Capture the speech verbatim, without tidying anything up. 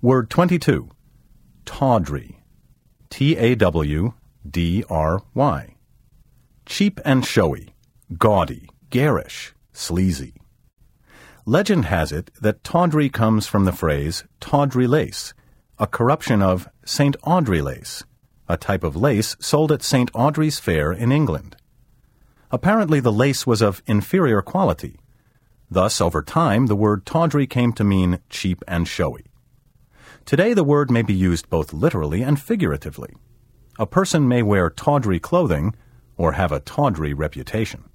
Word twenty-two. Tawdry. T A W D R Y. Cheap and showy, gaudy, garish, sleazy. Legend has it that tawdry comes from the phrase tawdry lace, a corruption of Saint Audrey lace, a type of lace sold at Saint Audrey's Fair in England. Apparently the lace was of inferior quality. Thus, over time, the word tawdry came to mean cheap and showy. Today the word may be used both literally and figuratively. A person may wear tawdry clothing or have a tawdry reputation.